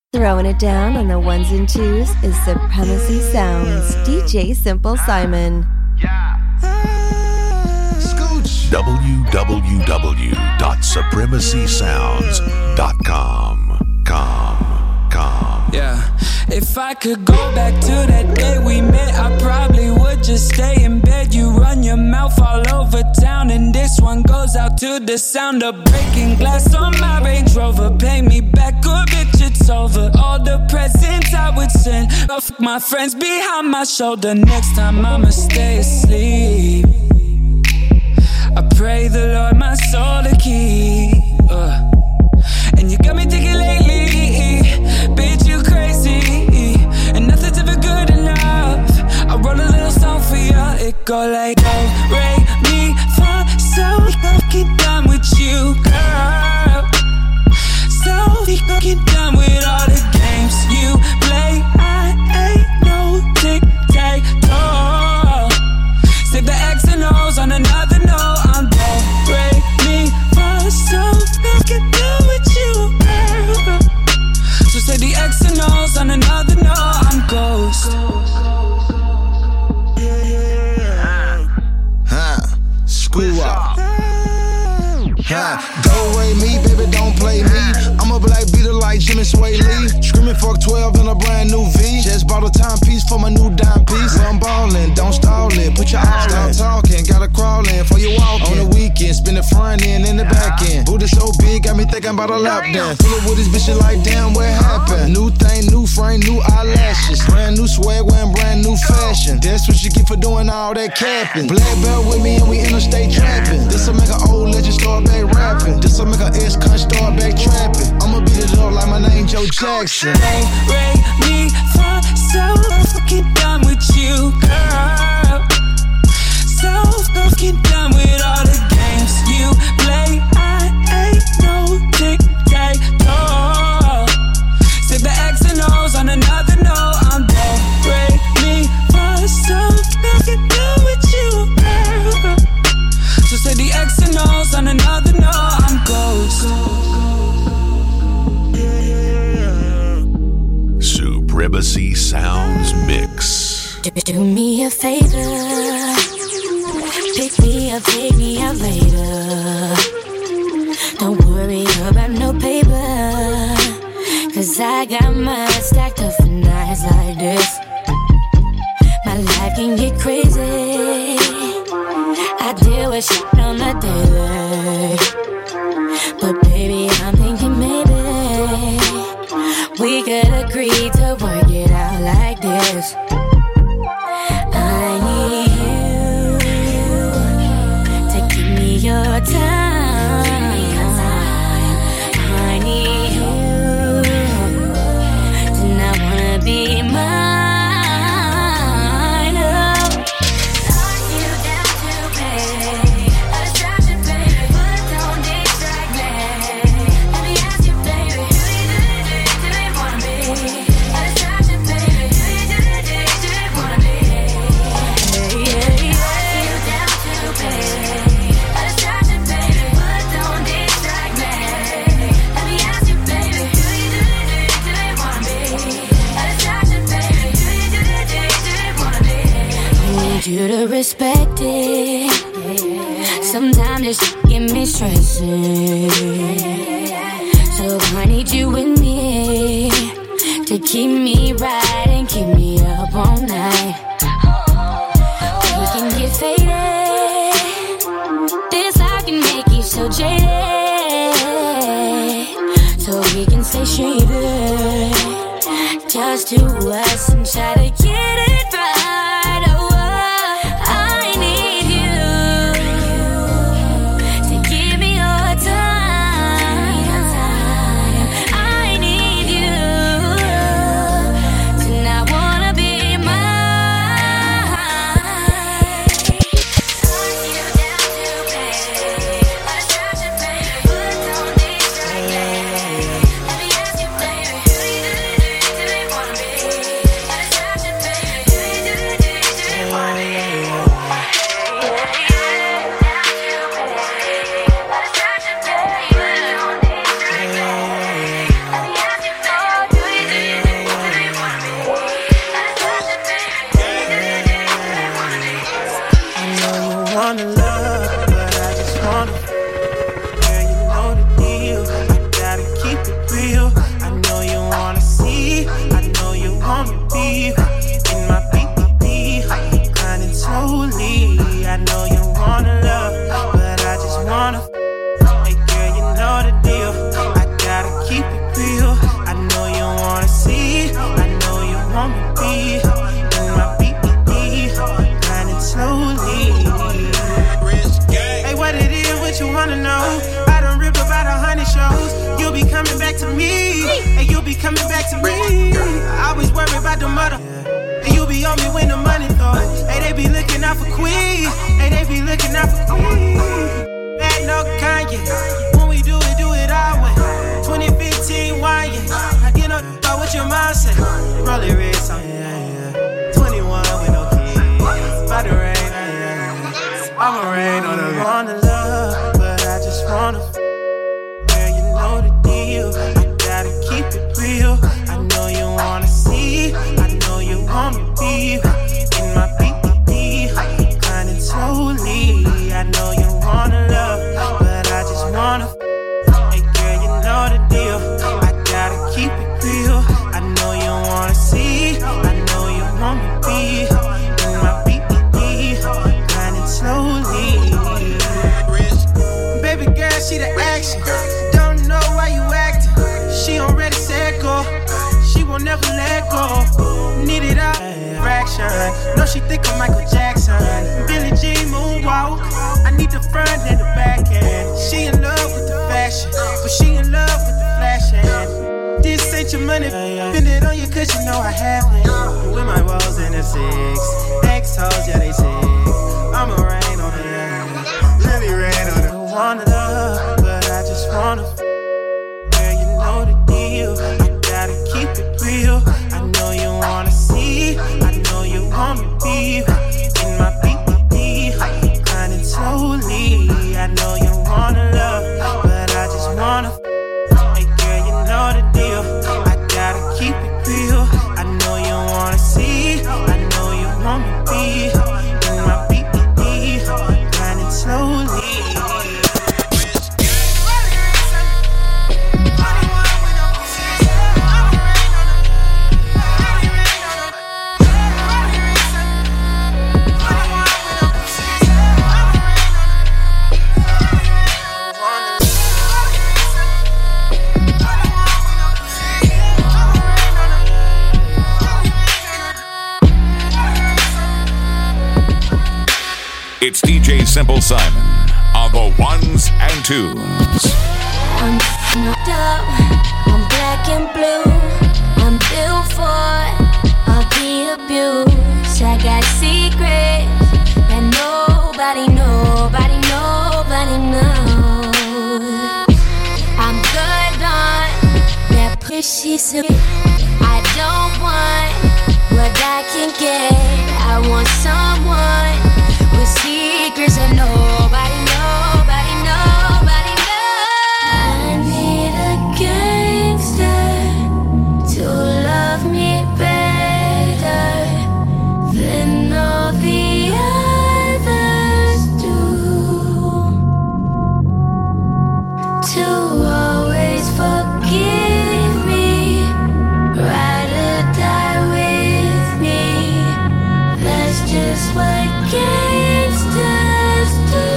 Throwing it down on the ones and twos is Supremacy Sounds. DJ Simple Simon. www.supremacysounds.com. Yeah, if I could go back to that day we met, I probably would just stay in bed. You run your mouth all over town, and this one goes out to the sound of breaking glass on my Range Rover. Pay me back or bitch, it's over. All the presents I would send, fuck my friends behind my shoulder. Next time I'ma stay asleep. I pray the Lord my soul to keep. And you got me thinking lately, bitch, you crazy, and nothing's ever good enough. I wrote a little song for you, it go like, oh, Ray, me, fa, so fucking done with you, girl. So fucking done with all the games you play. I ain't no tic-tac-toe. Save the X and O's on another note. I'm do, Ray, me, fa, so fucking done with you, girl. So say the X and O's on another note. I'm ghost. Screw up. Don't rate me, baby, don't play me. I'm a black beater like Jimmy Sway Lee. Screaming fuck 12 in a brand new V. Just bought a timepiece for my new dime piece. Well, I'm ballin', don't stall it. Put your eyes down talking. Gotta crawl in for you walking. On the weekend, spin the front end and the back end. Booty so big, got me thinking about a lap dance. Pull up with this bitch and like, damn, what happened? New thing, new frame, new eyelashes. Brand new swag, wearing brand new fashion. That's what you get for doing all that capping. Black belt with me and we interstate trapping. This'll make an old legend start back rapping. This'll make an ex-cunt start back trapping. I'ma beat it up like my name Joe Jackson. Hey, Ray, me, fa, so fucking done with you, girl. So fucking done with all the games you play. I ain't no tic-tac-toe. Save the X and O's on another note. I'm do, Ray, me, fa, so fucking done with you, girl. So say the X and O's on another note. I'm ghost. Supremacy Sounds Mix. Do me a favor, pick me up, take me out later. Don't worry about no paper, 'cause I got mine stacked up for nights like this. My life can get crazy, I deal with shit on the daily. But baby, I'm thinking maybe we could agree to work it out like this. I need you to give me your time. I need you to not wanna be mine. You to respect it. Sometimes this get me stressing, so I need you with me to keep me right and keep me up all night. We can get faded. This I can make you so jaded, so we can stay shaded. Just to us and try to get it right. be in my BBB, grinding slowly. Hey, what it is, what you wanna know? I done ripped about 100 shows. You'll be coming back to me, and you'll be coming back to me. I always worry about the mother, and you be on me when the money flow. Hey, they be looking out for Queen, hey, they be looking out for Queen. Bad no Kanye, when we do it our way. 2015 wine, I get no about what your mom said. Roll it red song, 21 with no kids, about to rain, I'ma rain on the wanna love, but I just wanna. Girl, you know the deal. I gotta keep it real. I know you wanna see. I know you want me be in my BBB, grinding slowly. I know you wanna love, but I just wanna. Hey, girl, you know the deal. I gotta keep it real. I know you wanna see. I know you want me be in my BBB, grinding slowly. Baby girl, she the action. Don't know why you acting. She already said go. She won't never let go. Need it up, fraction. No, she think I'm Michael Jackson. Billie Jean moonwalk. I need the front and the back end. She in love with the fashion, but she in love with the flashing. This ain't your money, spend it on you 'cause you know I have it. With my walls in the 6, ex-hoes, yeah they sick. I'ma rain on it, really rain on it. I wanna love, but I just wanna. Girl, you know the deal. I gotta keep it real. I know you wanna see. I know you want me be in my BBB, grinding slowly. I know you wanna love, but I just wanna. Hey girl, you know the deal. I gotta keep it real. I know you wanna see. I know you want me be in my BBB, grinding slowly. It's DJ Simple Simon on the ones and twos. I'm fucked up, I'm black and blue. I'm built for all the abuse. I got secrets that nobody knows. I'm good on that pushy shit. I don't want what I can get. I want someone with secrets that nobody knows. I need a gangster to love me better than all the others do. To always forgive me, ride or die with me. That's just what gangsters do.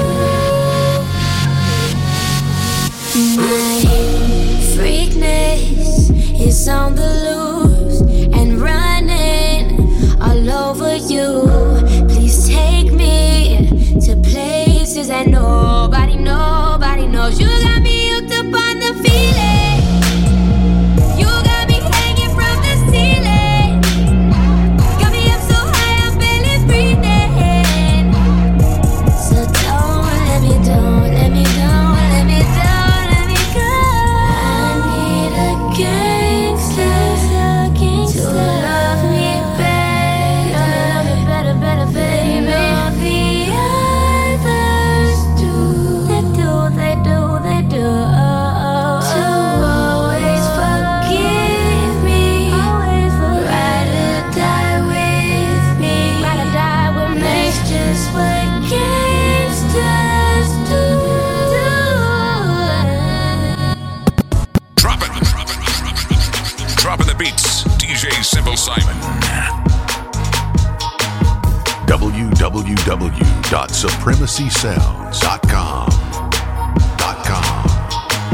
My freakness is on the loose and running all over you. Please take me to places that nobody knows. You got me hooked up on the feeling. You got me hanging from the ceiling. Got me up so high I'm barely breathing. So don't let me go. I need a gangster to love me better, baby. All the others do. They do. To always forgive me, ride or die with me. That's just what gangsters do. Dropping the beats, DJ Simple Simon. www.supremacysounds.com.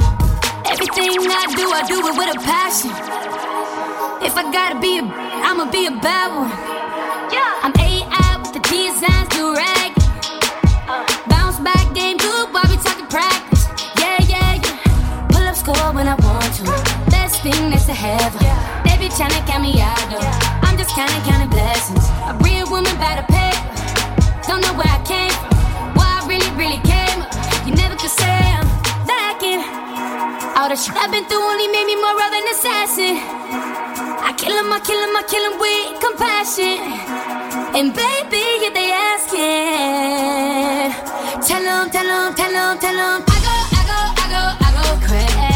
Everything I do it with a passion. If I gotta be I'ma be be a bad one. I'm AI with the designs, do rag. Bounce back, game good while we talking practice. Yeah. Pull up score when I want to. Best thing next to heaven. They be tryna count me out though. I'm just counting blessings. A real woman by the paper. Don't know where I came from. Why I really came up. You never could say I'm lacking. All the shit I've been through only made me more of an assassin. I kill him with compassion. And baby, if they asking, tell them, I go crazy.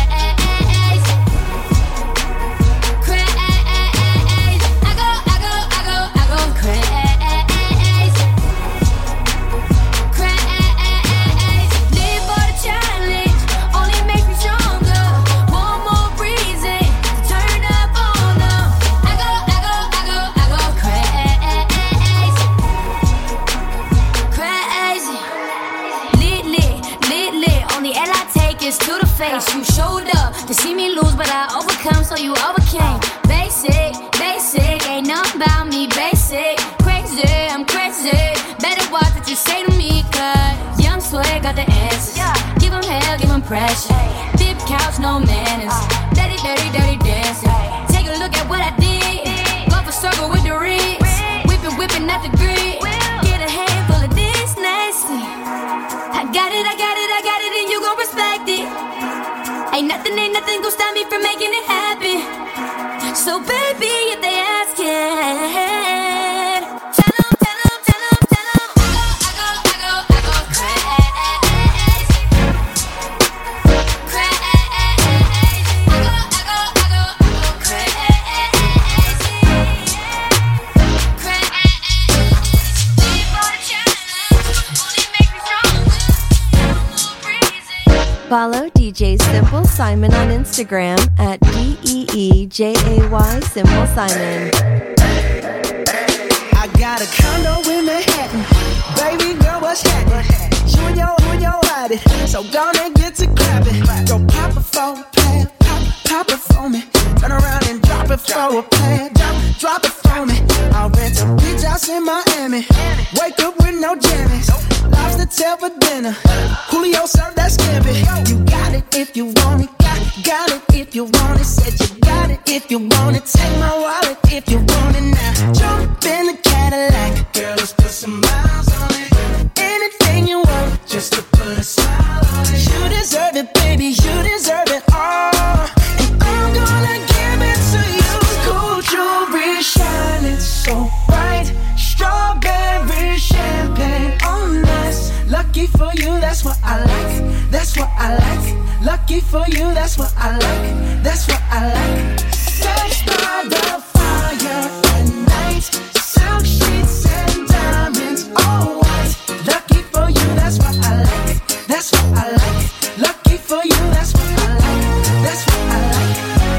You showed up to see me lose, but I overcome, so you overcame. Basic, ain't nothing about me. Basic, crazy, I'm crazy. Better watch what you say to me, cause young swag got the answers. Give him hell, give him pressure. Big couch, no manners. Dirty dancing. Take a look at what I did. Go for circle with the rings. Whipping at the grid. Get a handful of this nasty. I got it, and you gon' respect it. Ain't nothing gon' stop me from making it happen. So baby, if they askin', tell them, I go crazy. I go crazy. Follow DJ Simple Simon on Instagram at DEEJAY Simple Simon. I got a condo in Manhattan. Baby girl, what's happening? You and your body, so gonna get to clapping. Go pop it for a plan, pop it for me. Turn around and drop it for a plan, drop it for me. I'll rent a beach house in Miami. Wake up with no jammies. Lobster tail for dinner. Julio served that scampi. You got it if you want it. Got it if you want it. Said you got it if you want it. Take my wallet if you want it now. Jump in the Cadillac. Girl, let's put some miles on it. Anything you want, just to put a smile on it. You deserve it, baby. You deserve it all. And I'm gonna give it to you. Gold jewelry shining so bright. Strawberry champagne on us. Lucky for you, that's what I like. That's what I like. Lucky for you, that's what I like. That's what I like. Sex by the fire at night. Silk sheets and diamonds, all white. Lucky for you, that's what I like. That's what I like. Lucky for you, that's what I like. That's what I like.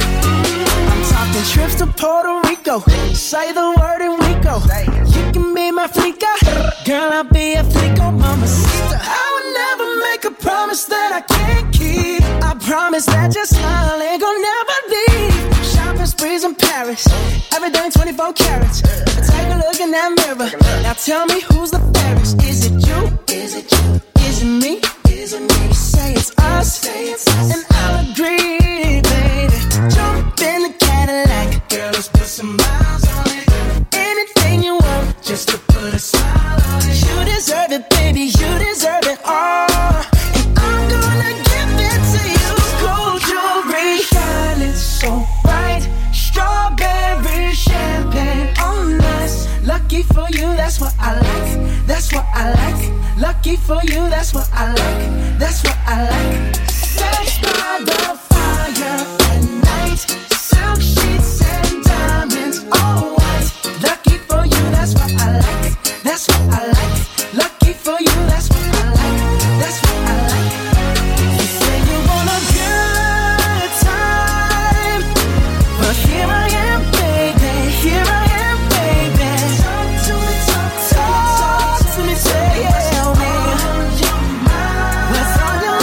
I'm talking trips to Puerto Rico. Say the word and we go. You can be my flica. Girl, I'll be a flico, mamacita. I would never make a promise that I can't keep. I promise that your smile ain't gon' never leave. Shopping sprees in Paris. Everything 24 carats. Take a look in that mirror. Now tell me who's the fairest. Is it you? Is it you? Is it me? Is it me? Say it's us. And I'll agree, baby. Jump in the Cadillac. Girl, let's put some miles on it. Anything you want, just to put a smile on it. You deserve it, baby. You deserve it all. And I'm gonna give it to you. Gold jewelry shining so bright. Strawberry champagne on us. Lucky for you, that's what I like. That's what I like. Lucky for you, that's what I like. That's what I like. Sex by the fire at night. Silk sheets and diamonds, all white. Lucky for you, that's what I like. That's what I like. Lucky for you, that's what I like. That's what I like. You say you want a good time, but here I am, baby. Here I am, baby. Talk to me, tell me, tell me. What's on your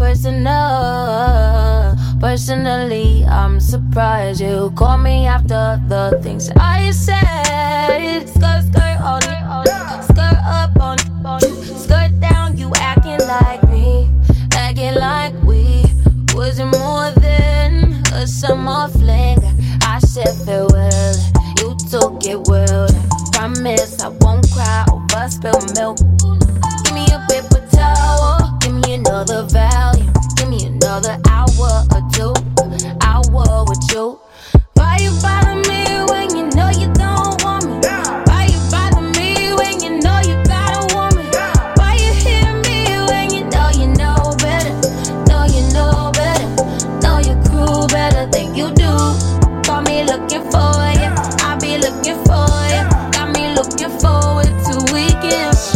Personally, I'm surprised you call me after the things I said. Skirt, skirt on it, skirt up on it, skirt down. You acting like me, acting like we wasn't more than a summer fling. I said farewell, you took it well. Promise I won't cry over spilled milk. Give me a paper towel, give me another value. Give me another hour or two, hour with you. Why you bother me when you know you don't want me? Why you bother me when you know you got a woman? Why you hear me when you know better? Know you know better, know your crew better than you do. Call me looking for you, I be looking for you. Got me looking forward to weekends.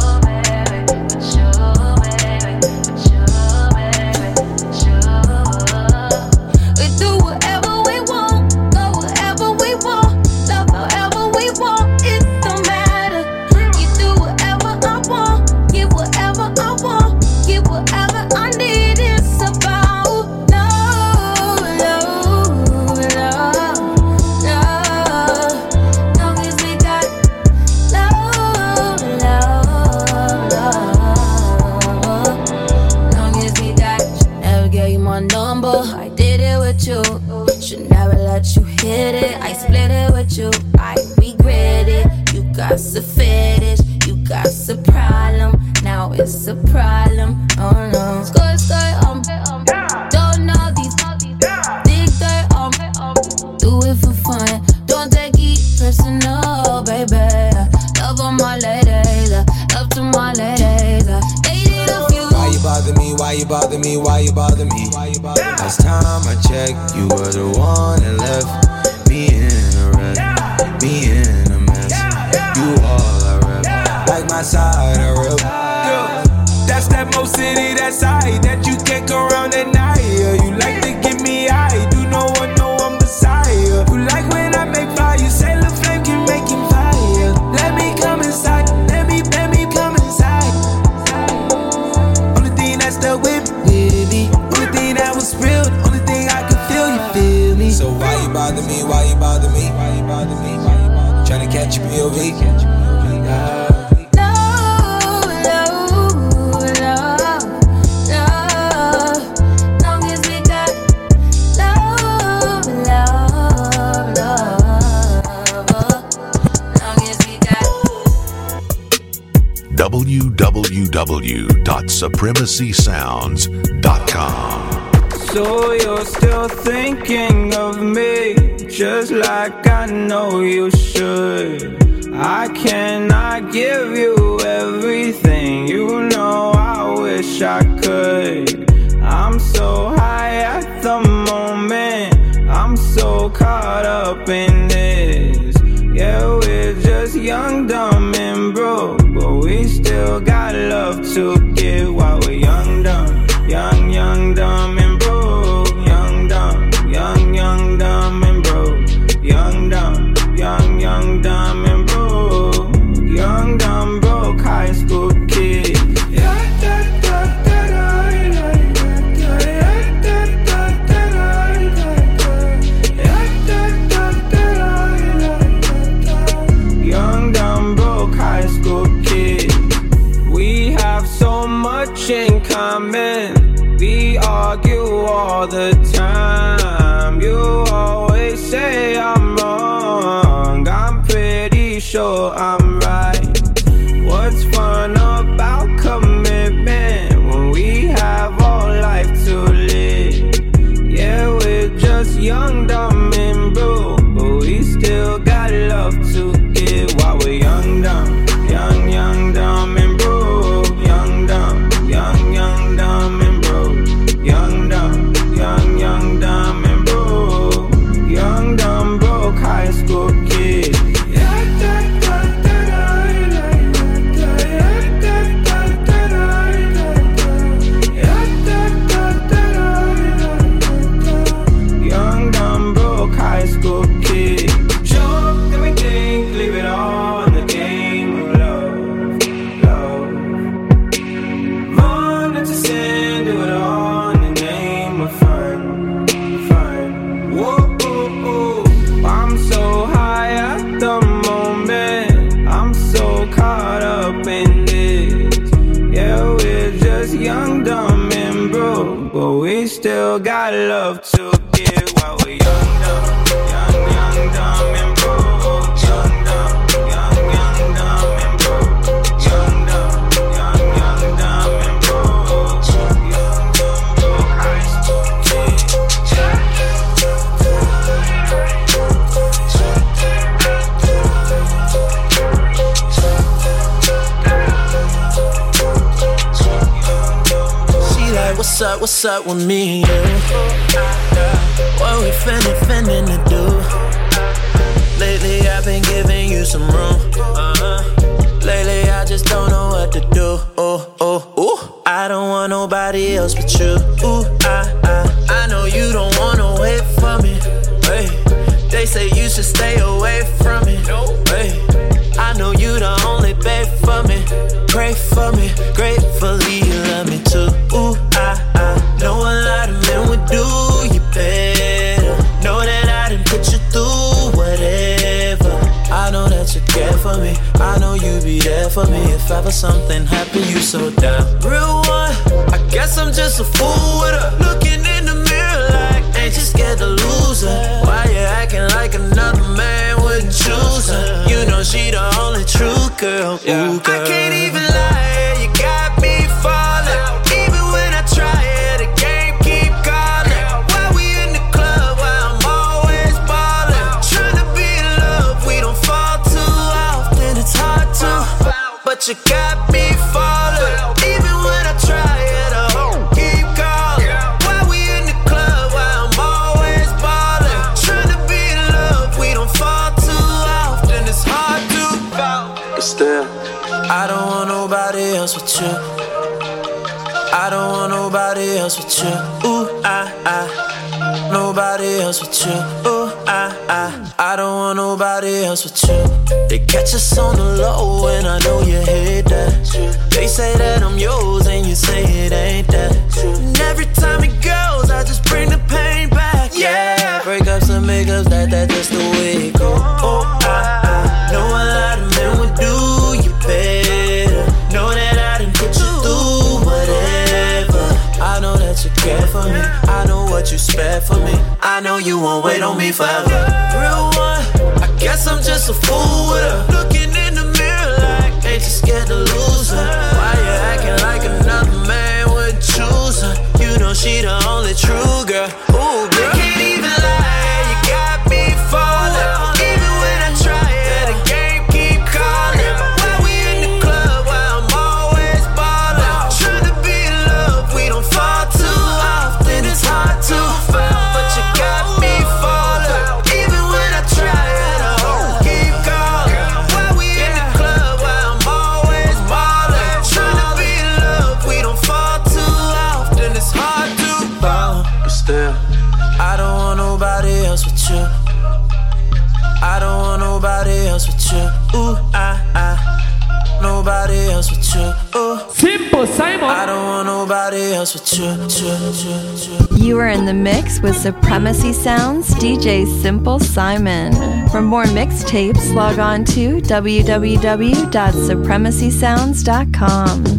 Should never let you hit it. I split it with you, I regret it. You got a fetish, you got a problem. Now it's a problem, oh no. Skirt, skirt, don't know these dig dirt, do it for fun. Don't take it personal, baby. Love on my ladies, love to my ladies. Dated a few. Why you bother me? Why you bother me? Why you bother me? Last time I checked, you were the one that left me in a wreck, me in a mess. You all I rep, like my side I rep. That's that Mo City, that side that you can't go around at night. You like to give me eye, do no one know I'm beside you. You like when I make fire, you say the flame can make him fire. Let me come inside, let me come inside. Only thing that's stuck with me, only thing that was real, only thing I can feel, you feel me. So why you bother me, why you bother me, why you bother me, why you bother me? Tryna catch your POV. www.supremacysounds.com. So you're still thinking of me, just like I know you should. I cannot give you everything, you know I wish I could. I'm so high at the moment, I'm so caught up in this. Yeah, we're just young, dumb, and broke, but we still got love to give while we're young, dumb, young, dumb, and broke. Young, dumb, young, dumb, and broke. Young, dumb, young, dumb, and broke. Young, dumb, broke high school kid. Young, dumb, broke high school kid. We have so much in common. We argue all the time. You always say I'm wrong. I'm pretty sure I'm right. What's fun about commitment when we have all life to live? Yeah, we're just young, dumb, and broke, but we still got love to give while we're young, dumb, young, dumb, and broke. Young, dumb, young, dumb, and broke. Young, dumb, young, dumb, and broke. Young, dumb, broke high school kid. Yeah, but we still got love to give while we're young, dumb, dumb and broke. Young, dumb, dumb and broke. Young, dumb, dumb and broke. Young, dumb, Christ, She like, what's up with me? What we finna to do? Lately I've been giving you some room. Lately I just don't know what to do. I don't want nobody else but you. I know you don't wanna wait for me. Hey, they say you should stay away from me. Hey, I know you the only babe for me. Pray for me, gratefully you love me too. I know a lot of men would do you better. Know that I done put you through whatever. I know that you care for me. I know you be there for me. If ever something happened, you so down. Real one, I guess I'm just a fool with her. Looking in the mirror like, ain't you scared to lose her? Why you acting like another man wouldn't choose her? You know she the only true girl. Ooh, girl. I can't even lie, you got me falling. Even when I try it, the game keep calling. Why we in the club where I'm always ballin'? Tryna be in love, we don't fall too often. It's hard to, but you got me falling. Even when I try it, I keep calling. Why we in the club where I'm always ballin'? Tryna be in love, we don't fall too often. It's hard to, but still, I don't want nobody else with you. I don't want nobody else with you. Nobody else with you. I don't want nobody else with you. They catch us on the low and I know you hate that. They say that I'm yours and you say it ain't that. And every time it goes, I just bring the pain back. Yeah, breakups and makeups, that's just the way it goes. I know a lot of men would do you better. Know that I done put you through whatever. I know that you care for me. I know what you spare for me. I know you won't wait on me forever. Real one, I guess I'm just a fool with her. Looking in the mirror like, ain't you scared to lose her? Why you acting like another man would choose her? You know she the only true girl. Ooh, girl. I can't even lie, you got me falling. Even when I try it, the game keep calling. Why we in the club where I'm always ballin'? Tryna be in love, we don't fall too often. It's hard to fall, but you got me falling. Even when I try it, I keep calling. Why we in the club where I'm always ballin'? Tryna be in love, we don't fall too often. It's hard to fall, but still, I don't want nobody else with you. I don't want nobody else with you. Nobody else with you. Simple Simon. I don't want nobody else with you. You are in the mix with Supremacy Sounds DJ Simple Simon. For more mixtapes, log on to www.supremacysounds.com.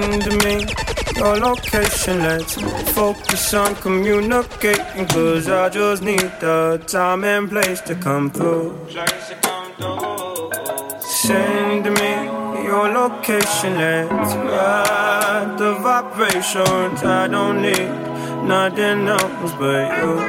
Send me your location, let's focus on communicating, cause I just need the time and place to come through. Send me your location, let's ride the vibrations. I don't need nothing else but you.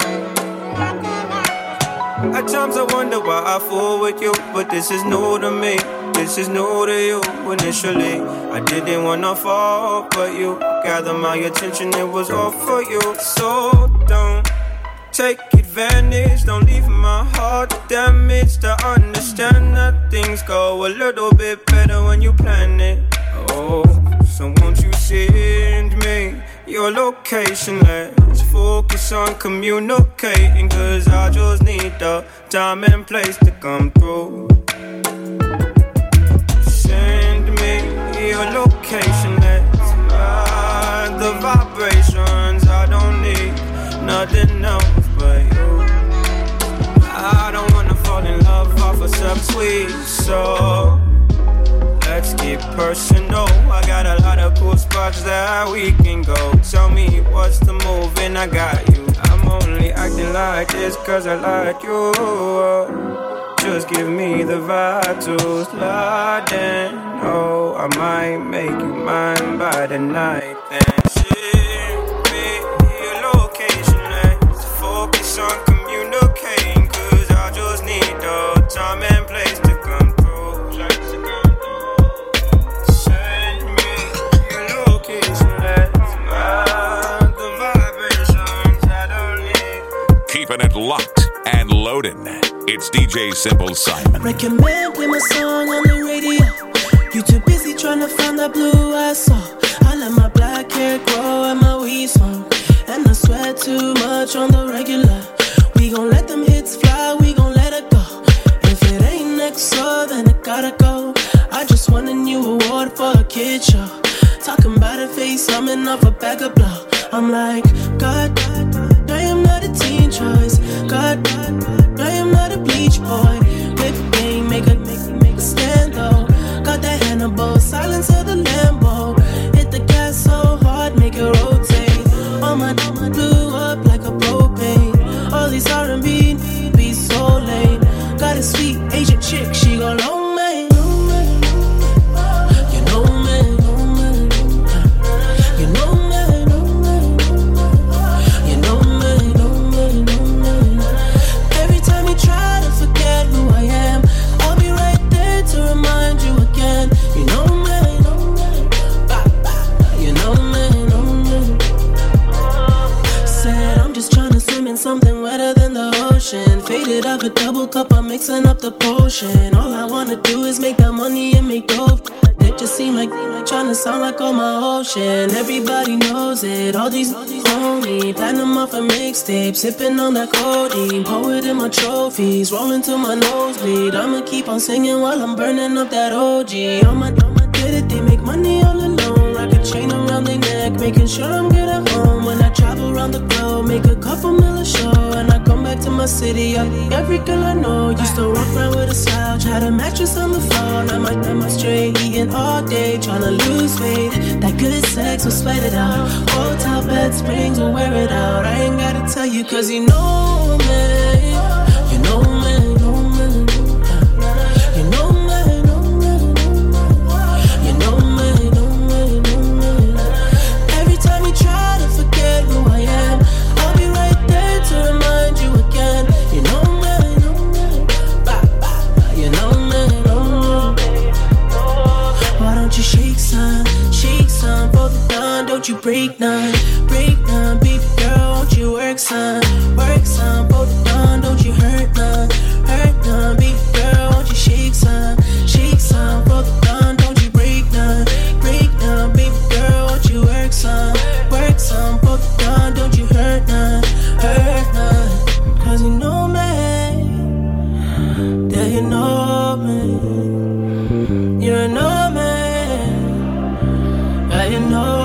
At times I wonder why I fool with you, but this is new to me. This is new to you. Initially, I didn't wanna fall, but you gathered my attention, it was all for you. So don't take advantage, don't leave my heart damaged. I understand that things go a little bit better when you plan it. Oh, so won't you send me your location? Let's focus on communicating, cause I just need the time and place to come through. Send me your location, let's ride the vibrations. I don't need nothing else but you. I don't wanna fall in love off of some sweet, so let's get personal. I got a lot of cool spots that we can go. Tell me what's the move and I got you. I'm only acting like this cause I like you. Just give me the vibe to slide in. Oh, I might make you mine by the night. Then send me your location, let's focus on communicating, cause I just need the time and place to come through. Send me your location, let's ride the vibrations. I don't need. Keeping it locked and loaded. It's DJ Simple Simon. Recommend play my song on the radio. You too busy trying to find that blue I saw. I let my black hair grow and my weed smoke, and I sweat too much on the regular. We gon' let them hits fly, we gon' let it go. If it ain't next door, then it gotta go. I just won a new award for a kid show. Talking about a face, coming off a bag of blow. I'm like, God, I am not a teen choice. God, I am not a bleach boy. Whip game, make a stand though. Got that Hannibal, silence of the Lambo. Hit the gas so hard, make it rotate. All my blew up like a propane. All these R&B be so lame. Got a sweet Asian chick, she go long man. You know me. You know me. You know me. Every time you try to forget who I am, I'll be right there to remind you again. You know me. You know me. Said I'm just trying to swim in something wetter than the ocean. Faded up a double cup, I'm mixing up the potion. All I wanna do is make that money and make dope. It just seem like trying to sound like on my ocean. Everybody knows it, all these know me. Platinum off a mixtape, sipping on that codeine. Poet in my trophies, rolling to my nosebleed. I'ma keep on singing while I'm burning up that OG. On my get it, they make money all alone. Rock a chain around their neck, making sure I'm good at home. When I travel around the globe, make a couple mil a show. And I come back to my city, every girl I know used to walk around with a slouch. Had a mattress on the floor, now my straight eating all day, tryna lose weight. That good sex will sweat it out. Hotel bed springs will wear it out. I ain't gotta tell you cause you know me. You know me. Don't you break none, baby girl, won't you work some, both done, don't you hurt none, baby girl, won't you shake some, both done, don't you break none, baby girl, won't you work some, both done, don't you hurt none, cause you know me, yeah you know me, you know me, yeah you know.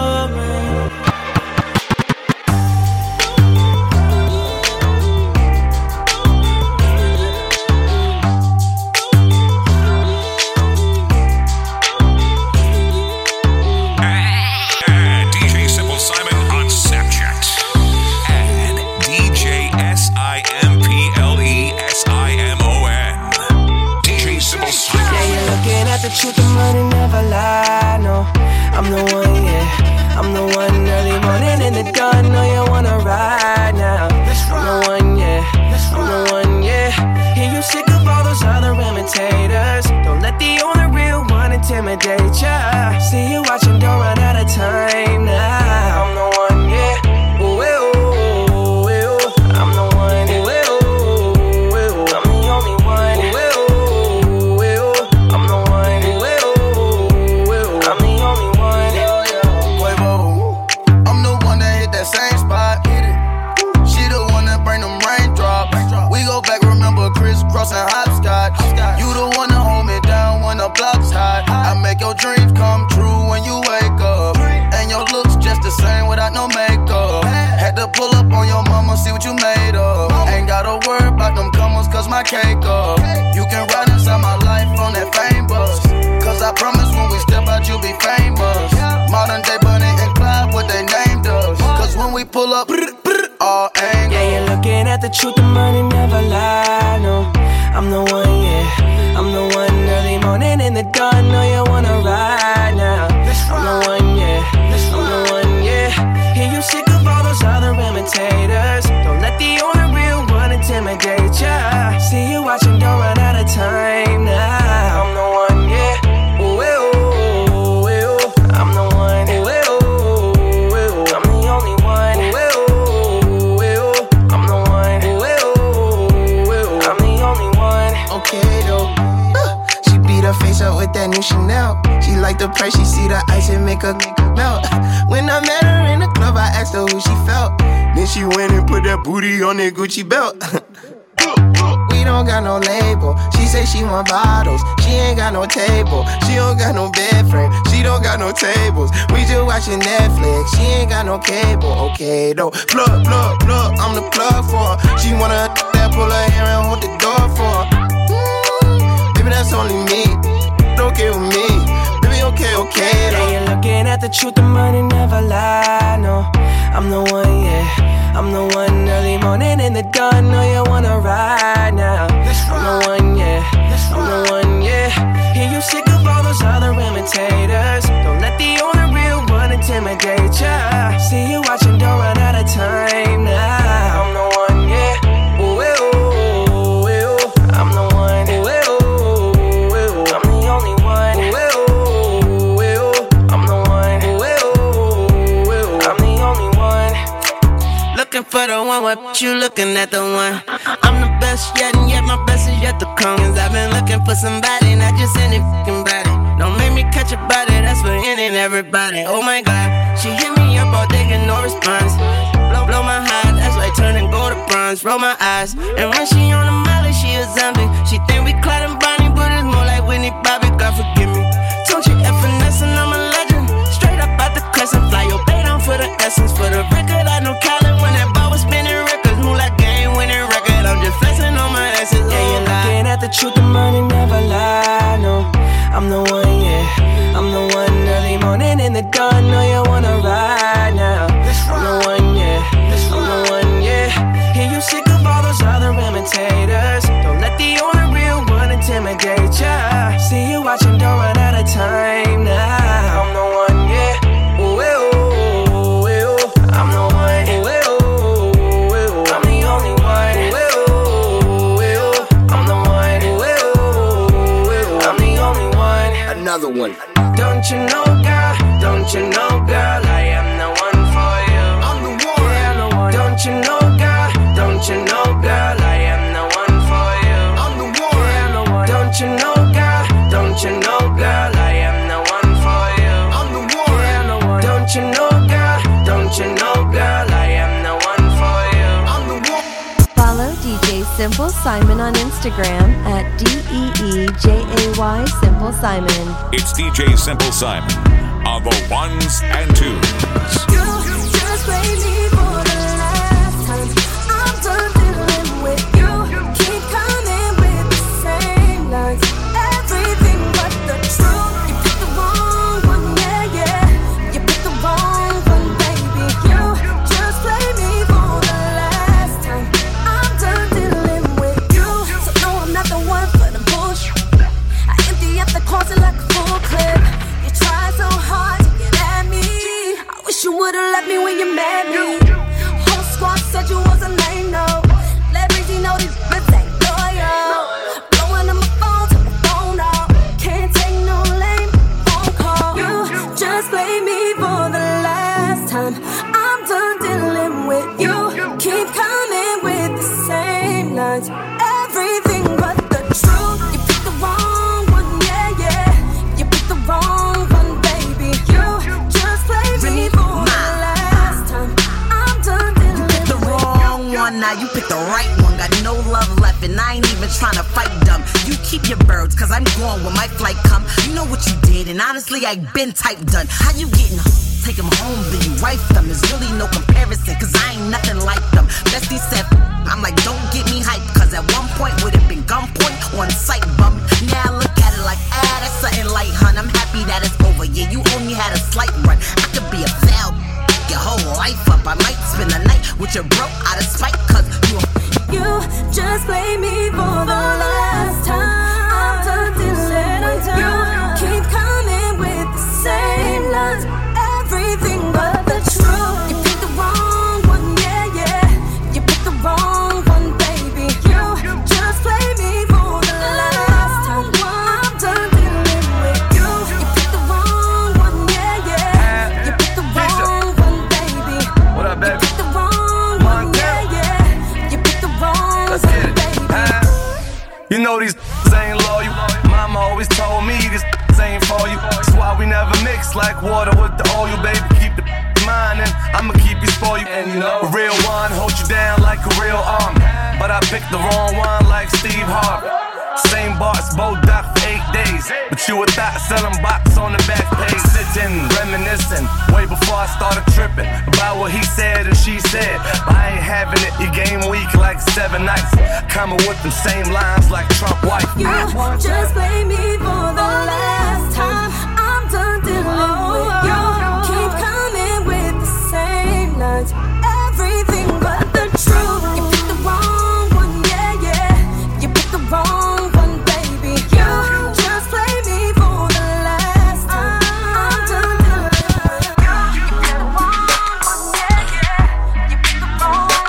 truth, the money never lie, no. I'm the one, yeah. I'm the one early morning in the dawn. Know you wanna ride now. I'm the one, yeah. I'm the one, yeah. Hear you sick of all those other imitators. Don't let the only real one intimidate ya. See you watching, don't run out of time now. I'm the one, yeah. Ooh, ooh, ooh, ooh. I'm the one, ooh, ooh, ooh, ooh. I'm the only one, ooh, ooh, ooh. I'm the one, ooh, ooh, ooh. I'm the only one, I'm the one that hit that same spot. She the one that bring them raindrops. We go back, remember crisscross and hopscotch. You the one that hold me down when the block's hot. I make your dreams come true when you wake up. And your looks just the same without no makeup. Had to pull up on your mama, see what you made of. Ain't gotta worry about them comers, cause my cake up. You can ride inside my life on that fame bus. Cause I promise when we step out, you'll be famous. Modern day Bunny and Clyde, what they named us. Cause when we pull up, all angles. Yeah, you're looking at the truth, the money never lie, no. I'm the one, yeah. I'm the one early morning in the dawn. Know you wanna ride now. I'm the one, yeah. I'm the one, yeah. Hear you sick of all those other imitators. Don't let the only real one intimidate ya. See you watching, don't run out of time now. I'm the one, yeah. Ooh, ooh, ooh, ooh. I'm the one, ooh, ooh, ooh, ooh. I'm the only one, ooh, ooh, ooh. I'm the one, ooh, ooh, ooh. I'm the only one. Okay though, she beat her face up with that new Chanel. She like the price, she see the ice and make her melt. When I met her in the club, I asked her who she felt. Then she went and put that booty on that Gucci belt. We don't got no label. She say she want bottles. She ain't got no table. She don't got no bed frame. She don't got no tables. We just watching Netflix. She ain't got no cable. Okay though, plug, plug, plug. I'm the plug for her. She wanna that pull her hair and hold the door for her. Baby, that's only me. Okay with me. Baby, okay, okay though. Yeah, you're looking at the truth, the money never lie, no. I'm the one, yeah. I'm the one early morning in the dawn. Know you wanna ride now. I'm the one, yeah. I'm the one, yeah. Hear you sick of all those other imitators. Don't let the only real one intimidate ya. See you watching, don't run out of time now. I'm the one, yeah. Ooh, ooh, ooh, ooh. I'm the one, ooh, ooh, ooh. I'm the only one, ooh, ooh, ooh. I'm the one, ooh, ooh, ooh. I'm the only one. Looking for the one, what you looking at the one? I'm the best yet, and yet my best is yet to come. Cause I've been looking for somebody, not just any fucking body. Don't make me catch a body, that's for any and everybody. Oh my God, she hit me up all day, get no response. Blow my heart, that's like turning gold to bronze. Roll my eyes, and when she on the molly, she a zombie. She think we Clyde and Bonnie, but it's more like Whitney Bobby. God forgive me. Don't you F&S and I'm a legend. Straight up out the crescent, fly your bay down for the essence. For the record, I know Colin when that ball was spinning records. Move like game winning record. I'm just flexing on my asses. Yeah, you're looking at the truth, the money never lie, no. I'm the one, yeah. I'm the one early morning in the dawn. Know you wanna ride now. I'm the one, yeah. I'm the one, yeah. Hear you sick of all those other imitators. Don't let the only real one intimidate ya. See you watching, don't run out of time now. I'm the one, yeah. Ooh, ooh, ooh, ooh. I'm the one, ooh, ooh, ooh. I'm the only one, ooh, ooh, ooh. I'm the one, ooh, ooh, ooh. I'm the only one. Another one. Don't you know, girl? Don't you know, girl? I am the one for you. I'm the one. Yeah, I'm the one. Don't you know, girl? Don't you know, girl? I am the one for you. I'm the one. Yeah, I'm the one. Don't you know, girl? Don't you know, girl? I am the one for you. I'm the one. Yeah, I'm the one. Don't you know, girl? Don't you know, girl? I am the one for you. I'm the one. Follow DJ Simple Simon on Instagram at DEEJAY Simple Simon. It's DJ Simple Simon on the ones and twos. You just played me for the last time. I'm done dealing with you. Keep coming with the same lines. Everything but the truth. You picked the wrong one, yeah, yeah. You picked the wrong one, baby. You just played me for the last time. I'm done dealing with you. So no, I'm not the one for the bullshit. I empty up the closet like a the right one. Got no love left and I ain't even trying to fight them. You keep your birds, cause I'm going when my flight come. You know what you did, and honestly, I been type done. How you getting take them home, then you wife them. There's really no comparison, cause I ain't nothing like them. Bestie said, I'm like, don't get me hyped, cause at one point would have been gunpoint on sight bum. Now I look at it like, that's something light, hun. I'm happy that it's over, yeah, you only had a slight run. I could be a foul, your whole life up. I might spend the night with your bro out of spite, cause you just play me for the last time. I'm done dealing. You keep coming with the same lines. Everything but the truth. You picked the wrong one, yeah, yeah. You picked the wrong one, baby. You just play me for the last time. I'm done dealing with you. You picked the wrong one, yeah, yeah. You picked the wrong one, baby. What up, baby? You picked the wrong one, yeah, yeah. You picked the wrong Let's get it. You know these ain't loyal. Mama always told me this ain't for you. That's why we never mix like water with the oil, baby. Keep the mine and I'ma keep you spoiled. And you know, a real one hold you down like a real arm. But I picked the wrong one like Steve Harvey. Same boss, both doc for 8 days. But you a thought selling box on the back page. Sitting, reminiscing, way before I started tripping about what he said and she said. But I ain't having it, your game weak like 7 nights. Coming with them same lines like Trump wife. You just play me for the last time. I'm done dealing with you. Keep coming with the same lines. Everything but the truth. You picked the wrong one, yeah, yeah. You picked the wrong one, baby. You just play me for the last time. I'm done dealing with you. You picked the wrong one, yeah, yeah. You picked the wrong one.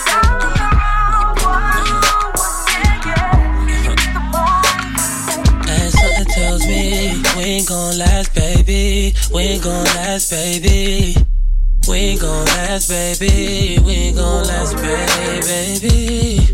Tells me we ain't gon' last, baby. We ain't gon' last, baby. We ain't gon' last, baby. We ain't gon' last, baby.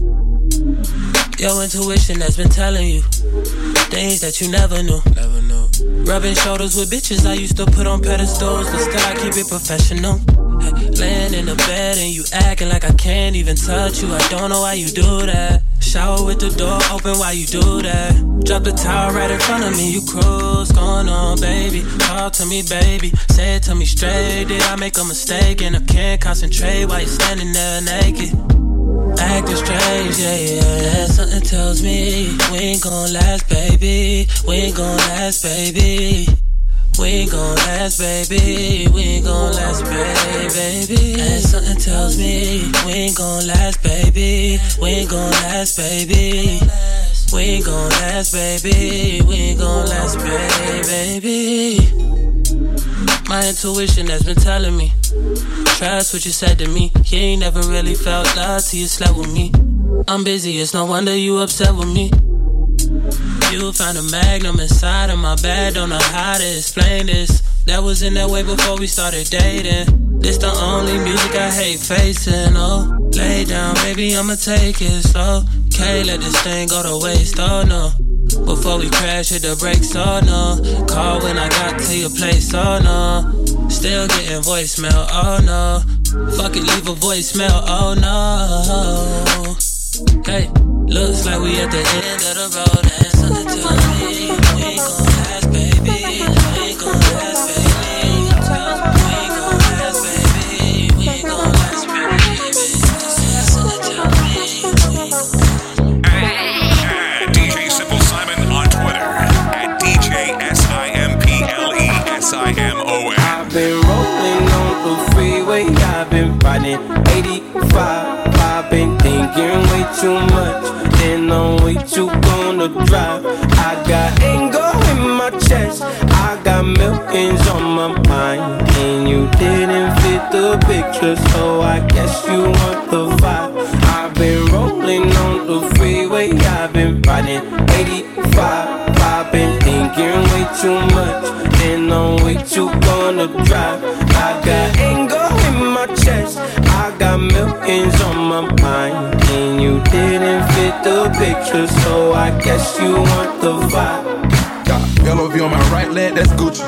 Your intuition has been telling you things that you never knew. Rubbing shoulders with bitches I used to put on pedestals, but still I keep it professional. Laying in the bed and you acting like I can't even touch you. I don't know why you do that. Shower with the door open while you do that. Drop the towel right in front of me, you cruise. Going on, baby, talk to me, baby. Say it to me straight, did I make a mistake? And I can't concentrate while you're standing there naked. Acting strange, yeah, yeah. Something tells me we ain't gon' last, baby. We ain't gon' last, baby. We ain't gon' last, baby. We ain't gon' last, baby. And something tells me we ain't gon' last, baby. We ain't gon' last, baby. We ain't gon' last, baby. We ain't gon' last, baby. My intuition has been telling me, trust what you said to me. You ain't never really felt love till you slept with me. I'm busy, it's no wonder you upset with me. You found a magnum inside of my bag, don't know how to explain this. That was in that way before we started dating. This the only music I hate facing, oh. Lay down, baby, I'ma take it slow. Can't let this thing go to waste, oh no. Before we crash, hit the brakes, oh no. Call when I got to your place, oh no. Still getting voicemail, oh no. Fuck it, leave a voicemail, oh no. Hey, looks like we at the end of the road. And something tells me we ain't gon' last, baby. We ain't gon' last, baby. Tells me we ain't gon' last, baby. We ain't gon' last, baby. Something tells me we ain't gon' At DJ Simple Simon on Twitter. At DJ SIMPLESIMON. I've been rolling on the freeway. I've been riding 85. I've been thinking way too much, and I'm way too gonna drive. I got anger in my chest, I got millions on my mind, and you didn't fit the picture, so I guess you want the vibe. I've been rolling on the freeway, I've been riding 85. I've been thinking way too much, and I'm way too gonna drive. I got anger in my chest, I got millions on my mind, and you didn't fit the picture, so I guess you want the vibe. LOV on my right leg, that's Gucci. Get what I'm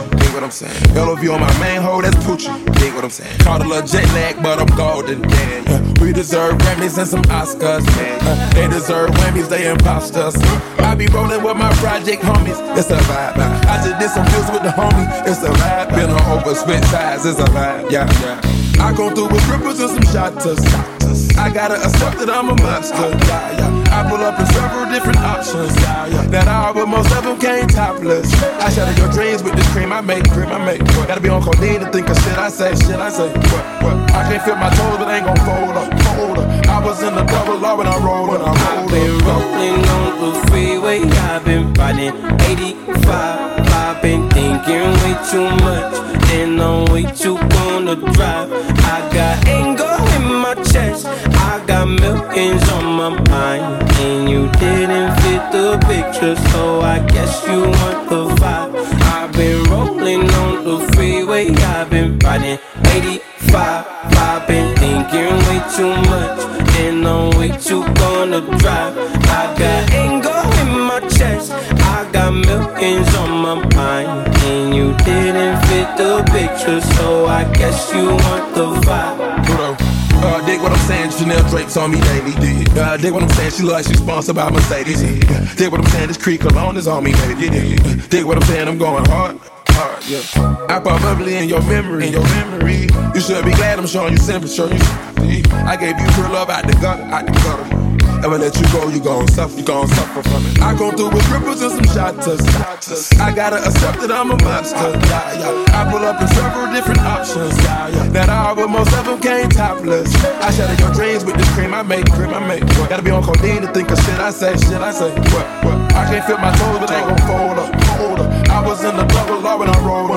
I'm saying? LOV on my main hoe, that's Poochie. Dig what I'm saying? Caught a little jet lag, but I'm golden. We deserve Grammys and some Oscars. They deserve Whammies, they imposters. I be rolling with my project homies. It's a vibe. I just did some deals with the homies. It's a vibe. Been on over, switch sides. It's a vibe. Yeah. I go through with strippers and some shotters. I gotta accept that I'm a monster. I pull up in several different options. That all, but most of them came topless. I shatter your dreams with this cream I make. Gotta be on codeine to think of shit I say. What? I can't feel my toes, but ain't gon' fold up. I was in the double law when I rolled. I've been rolling on the freeway. I've been riding 85. I've been thinking way too much, and I'm way too gonna drive. I got anger in my chest, I got millions on my mind, and you didn't fit the picture, so I guess you want the vibe. I've been rolling on the freeway, I've been riding 85. I've been thinking way too much, and I'm way too gonna drive. I got anger in my chest, I got millions on my mind, and you didn't fit the picture, so I guess you want the vibe. Dig what I'm saying, Chanel drapes on me daily. Dig what I'm saying, she look like she's sponsored by Mercedes. Dig what I'm saying, this Creek cologne is on me, baby. Dig what I'm saying, I'm going hard. Yeah. I pop bubbly in your memory. You should be glad I'm showing you sympathy. I gave you pure love out the gutter. Ever let you go, you gon' suffer from it. I go through with ripples and some shotters. I gotta accept that I'm a monster. I pull up in several different options. That all, but most of them came topless. I shatter your dreams with this cream I make. Gotta be on codeine to think of shit I say. What? I can't feel my toes, but ain't gon' fold up. I was in the double law when I rolled.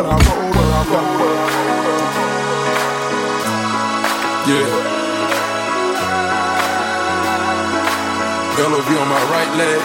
Yeah. LOV on my right leg.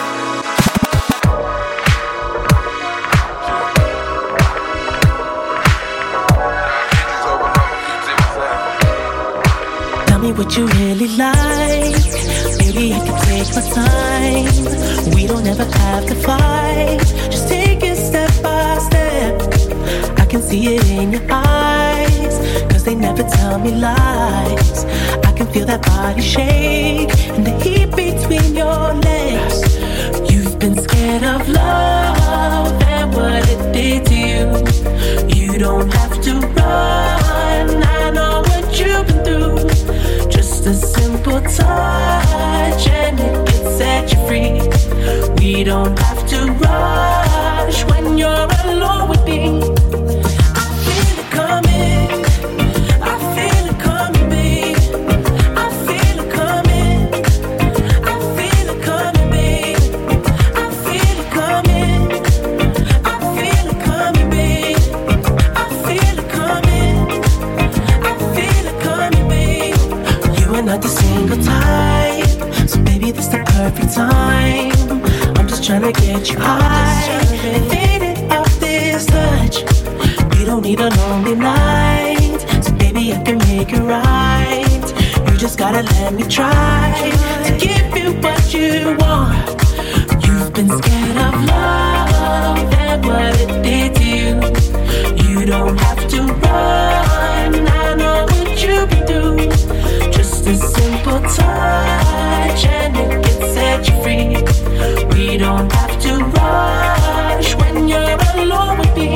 Tell me what you really like. Maybe I can take my time. We don't ever have to fight. Just take it step by step. I can see it in your eyes, 'cause they never tell me lies. I can feel that body shake and the heat between your legs. You've been scared of love and what it did to you. You don't have to run, I know what you've been through. Just a simple touch and it can set you free. We don't have to rush when you're alone with me. I feel it coming, I feel it coming, babe. I feel it coming, I feel it coming, babe. I feel it coming, I feel it coming, babe. I feel it coming, I feel it coming, babe. You are not the single type, so baby this the perfect time. I'm just trying to get you high and fade it off this touch. We don't need a lonely night, so baby I can make it right. You just gotta let me try to give you what you want. You've been scared of love and what it did to you. You don't have to run, I know what you've been through. Just a simple touch and it can set you free. We don't have to rush when you're alone with me.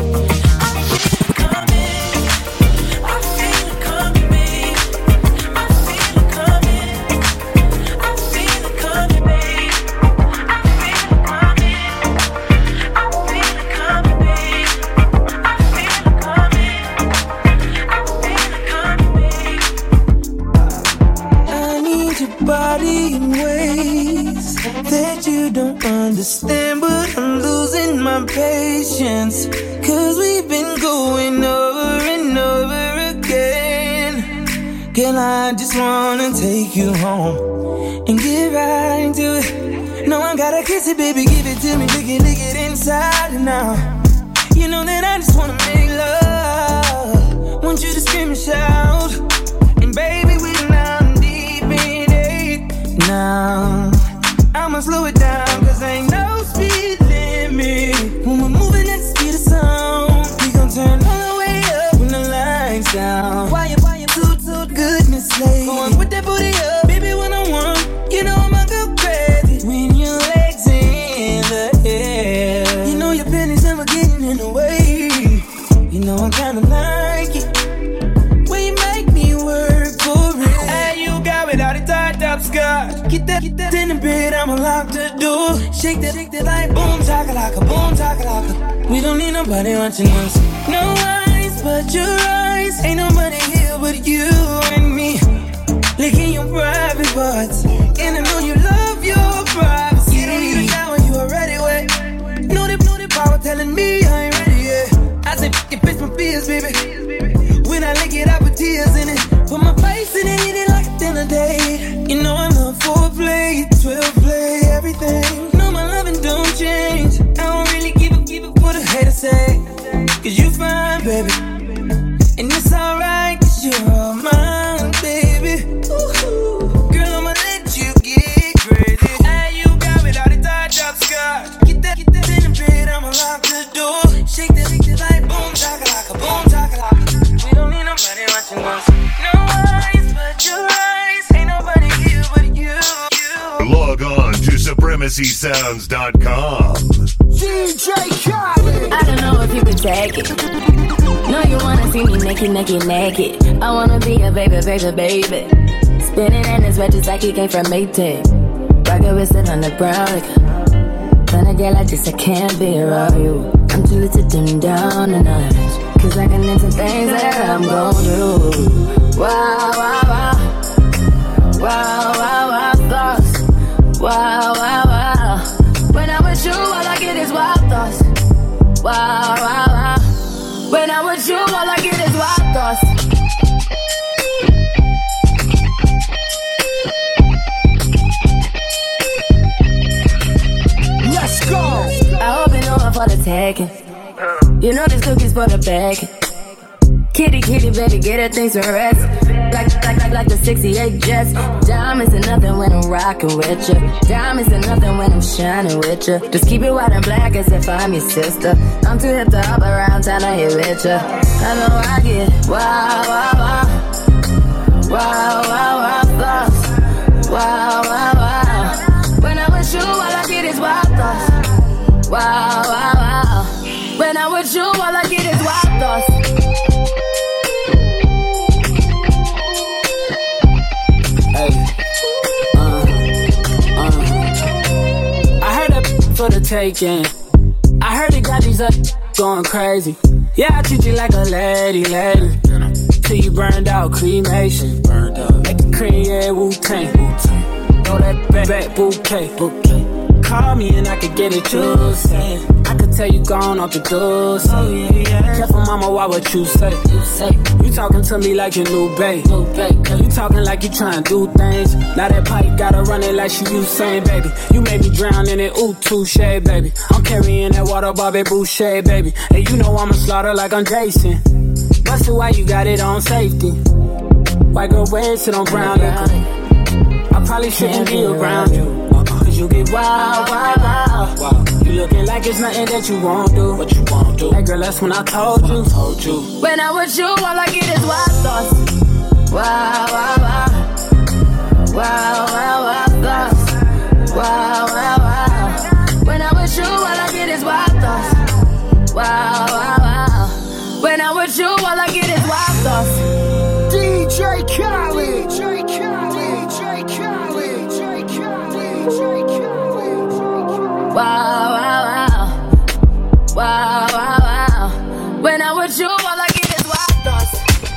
Understand, but I'm losing my patience, 'cause we've been going over and over again. Girl, I just wanna take you home and get right into it. No, I gotta kiss it, baby, give it to me, lick it inside and out. You know that I just wanna make love, want you to scream and shout. And baby, we're now deep in it. Now I'ma slow it down, 'cause ain't no speed limit. When we're moving at the speed of sound, we gon' turn that in the bed, I'ma lock the door. Shake that like boom, chakalaka, boom, chakalaka. We don't need nobody watching us. No eyes but your eyes. Ain't nobody here but you and me. Licking your private parts. And I know you love your privacy. You don't need a shower, you already wet. Know the power telling me I ain't ready yet. I said, it fits my fears, baby. When I lick it, I put tears in it. Put my face in it, eat it like a dinner date. You know I love foreplay, 12 play, everything. No, my loving don't change. I don't really keep it what a hater say. Cause you fine, baby. And it's alright, cause you're all mine, baby. Ooh, girl, I'ma let you get crazy. Hey, you got me all the touch up scotch. Get that in the bed, I'ma lock the door. Shake that like boom, chakalaka, boom, chakalaka. We don't need nobody watching us. No eyes but your eyes. Ain't nobody here but you. Log on to supremacysounds.com. DJ Khaled. I don't know if you could take it. No, you wanna see me naked. I wanna be a baby. Spinning in his red just like he came from Maytag. Rocket with it on the brown. Like, when I get like this, I can't be around you. I'm too little to dim down a notch. Cause I can into things that I'm gon' do. Wow, wow, wow. Wow, wow, wow, thoughts. Wow, wow, wow. When I'm with you, all I get is wild thoughts. Wow, wow, wow. When I'm with you, all I get is wild thoughts. Let's go. I hope you know I'm for the tagging. You know this cookie's for the bag. Kitty, baby, get her things to rest. Like the 68 Jets. Diamonds are nothing when I'm rocking with you. Diamonds are nothing when I'm shining with you. Just keep it white and black as if I'm your sister. I'm too hip to hop around town to hit with you. I know I get wow, wow, wow. Wow, wow, wow, thoughts. Wow, wow, wow. When I'm with you, all I get is wild thoughts. Wow, wow, wow. When I'm with you, all I get is wild thoughts. I heard that for the taking. I heard it got these up going crazy. Yeah, I treat you like a lady. Till you burned out, cremation. Make the cream, yeah, Wu-Tang. Throw that back bouquet. Call me and I could get it, you say. I could tell you gone off the doors. Oh yeah. Careful, mama, why what you say? You talking to me like your new babe. You talking like you trying to do things. Now that pipe gotta run it like she Usain, baby. You made me drown in it, ooh, touche, baby. I'm carrying that water, Bobby Boucher, baby. And you know I'ma slaughter like I'm Jason. Busted, why you got it on safety? White girl, wear sit on brown liquor. I probably shouldn't be around you. You get wild, wild, wild. You looking like it's nothing that you won't do. What you won't do? Hey girl, that's when I told you. When I'm with you, all I get is wild thoughts. Wow, wow, wow. Wow, wow, wow, thoughts. Wow, wow, wow. When I'm with you, all I get is wild thoughts. Wow, wow, wow. When I'm with you, all I get is wild thoughts. DJ Khaled. Wow, wow, wow. Wow, wow, wow. When I'm with you, all I get is wild thoughts.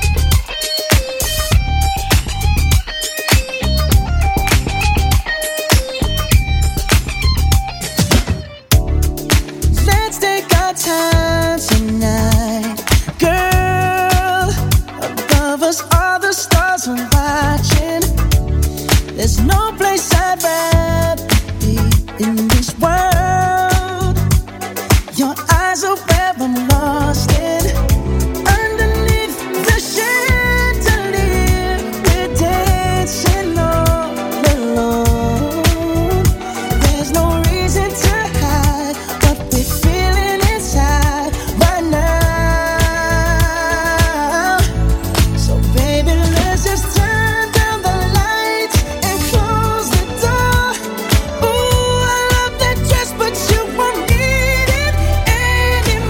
Let's take our time tonight. Girl, above us all the stars are watching. There's no place I'd rather be in this world. Your eyes are where I'm lost in. Underneath the chandelier, we're dancing all alone. There's no reason to hide what we're feeling inside right now. So baby, let's just turn down the lights and close the door. Ooh, I love that dress, but you won't need it anymore.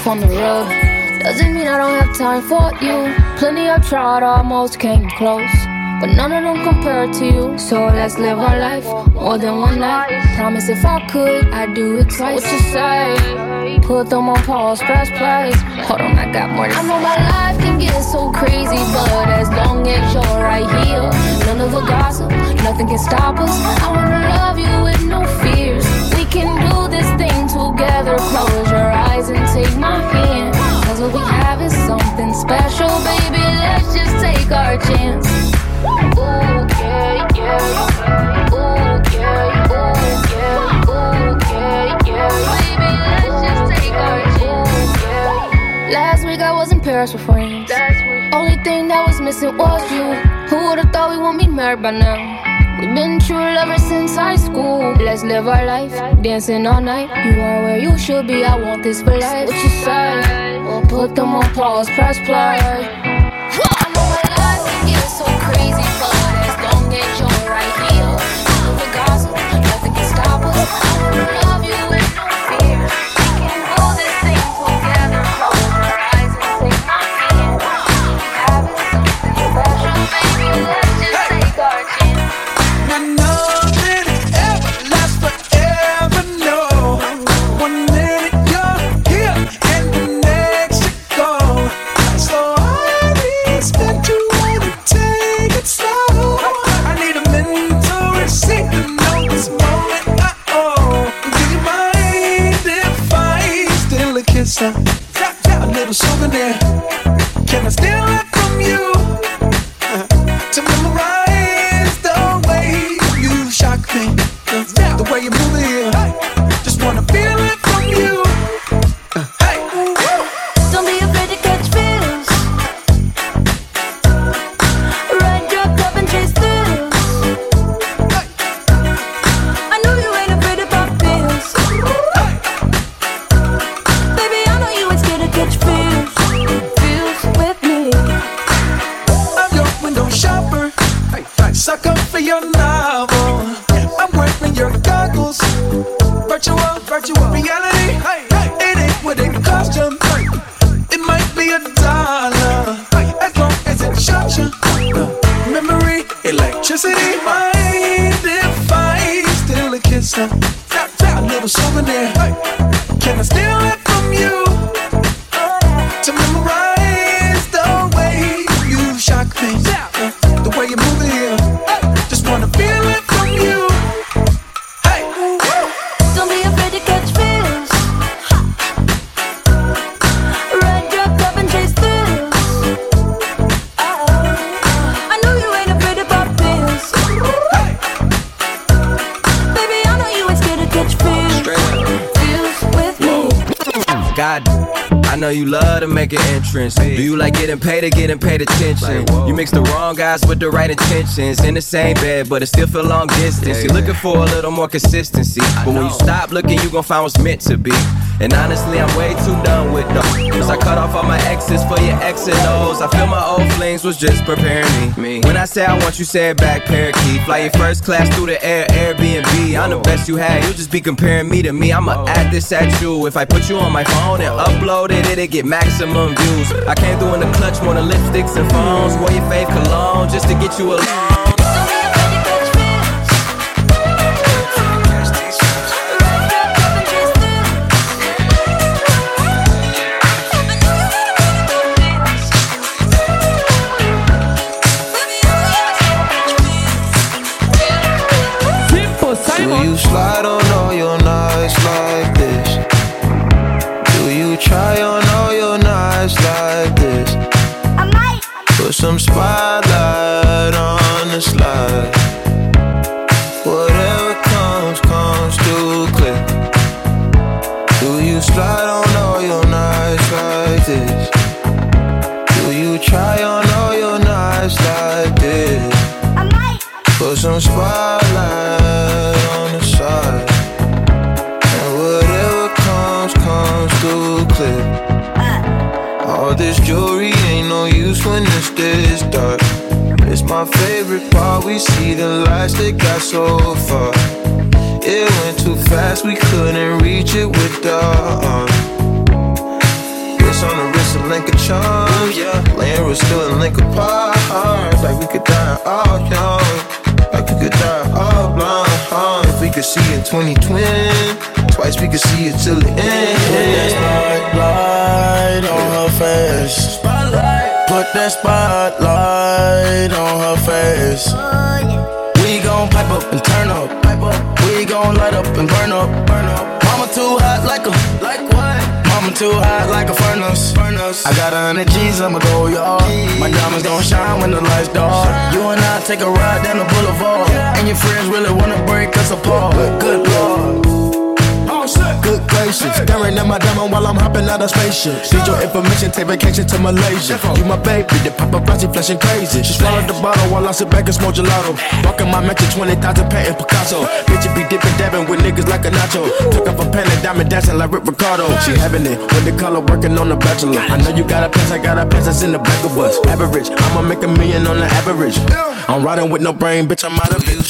life on the road. Doesn't mean I don't have time for you. Plenty I've tried, almost came close, but none of them compare to you. So let's live our life more than one night. Promise if I could, I'd do it twice. What you say? Put them on pause, press play. Hold on, I got more to say. I know my life can get so crazy, but as long as you're right here, none of the gossip, nothing can stop us. I wanna love you with no fears. We can do this thing together. Close your eyes and take my hand, 'cause what we have is something special, baby. Let's just take our chance. Ooh, yeah, yeah. Ooh, yeah, ooh, yeah. Ooh, yeah, yeah. Baby, let's just take our chance. Yeah. Last week I was in Paris with friends. Only thing that was missing was you. Who would've thought we won't be married by now? We've been true lovers since high school. Let's live our life, dancing all night. You are where you should be, I want this for life. What you say? We'll put them on pause, press play. I know my life can get so crazy, but as long as you're right here, none of the gossip, nothing can stop us. I wanna love you with no fear. We can do this thing together. Close your eyes and take my hand. Having something special, baby. Let's just take our chance. I know that it ever lasts forever, no. 1 minute you're here and the next you're gone. So I expect you to take it slow. I need a mental receipt to know this moment I own. Do you mind if I steal a kiss? A little souvenir. Can I steal it from you? To memorize the way you shock me, the way you move it here. Just wanna feel it from you. Hey, Don't be afraid to catch feels. Ride your cup and chase thrills. I know you ain't afraid of pop pills. Baby, I know you ain't scared to catch feels. Feels with me. I'm your window shopper. Suck up for your novel. I'm wearing your goggles. Virtual reality. It ain't what it cost you. It might be $1 as long as it shocks you. Memory, electricity. Mind if I steal a kiss? A little souvenir. Can I steal it from you? To memorize the way you shock me, the way you move it here. Just wanna feel it from you. Hey, Don't be afraid to catch feels. Ride your cup and chase thrills. I know you ain't afraid of pop pills. Baby, I know you ain't scared to catch feels. Feels with me. God, I know you love to make an entrance. Do you like getting paid or getting paid attention? You mix the wrong guys with the right intentions. In the same bed, but it still feel long distance. You're looking for a little more consistency, but when you stop looking, you gon' find what's meant to be. And honestly, I'm way too done with those. I cut off all my exes for your X and O's. I feel my old flings was just preparing me. When I say I want you, say it back, parakeet. Fly your first class through the air, Airbnb. I'm the best you had, you just be comparing me to me. I'ma add this at you. If I put you on my phone and upload it, it'll get maximum views. I came through in the clutch, more than lipsticks and phones. Wore your fave cologne just to get you alone. Do you slide on all your nights like this? Do you try on all your nights like this? I might put some spotlight on the slide. Whatever comes through clear. Do you slide on all your nights like this? Do you try on all your nights like this? I might put some spotlight on the side. And whatever comes through clear. All this jewelry ain't no use when it's this dark. It's my favorite part, we see the lights that got so far. It went too fast, we couldn't reach it with the arm. necklace on the wrist, a link of charms. Laying was still a link apart. Like we could die all young, like we could die all blind. If we could see it 2020, twice we could see it till the end. Put that spotlight on her face. Put that spotlight on her face. We gon' pipe up and turn up. We gon' light up and burn up. Mama too hot like a, like what? Mama too hot like a furnace. I got 100 G's, I'ma go yard. My diamonds gon' shine when the lights dark. You and I take a ride down the boulevard, and your friends really wanna break us apart. Good Lord. Good gracious, staring at my diamond while I'm hopping out of spaceship. Need your information, take vacation to Malaysia. You my baby, the paparazzi flashing crazy. She swallowed the bottle while I sit back and smoke gelato. Rockin' my mansion, 20,000 patent Picasso. Bitch, you be dipping, dabbing with niggas like a nacho. Took off a pen and diamond dancing like Rick Ricardo. She having it with the color working on the bachelor. I know you got a pass, I got a pass that's in the back of us. Average, I'ma make $1 million on the average. I'm riding with no brain, bitch, I'm out of it.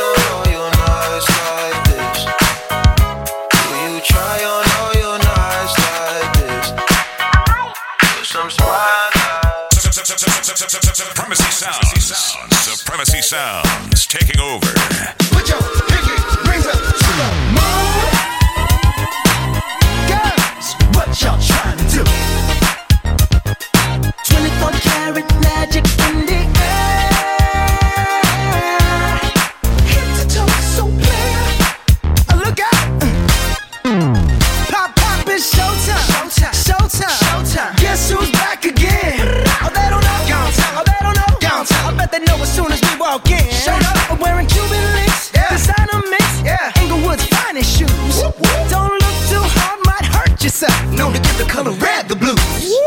Supremacy Sounds taking over. Put your pinky rings up to the moon. Girls, what y'all trying to do? 24 karat magic in the air. Head to toe, so clear. Look out. Pop, it's showtime. Showtime. Guess who's back again? Oh, they don't know. I bet they know as soon as we walk in. Showed up, I'm wearing Cuban links, designer mix, Inglewood's finest shoes. Don't look too hard, might hurt yourself. Known to give the color red the blues.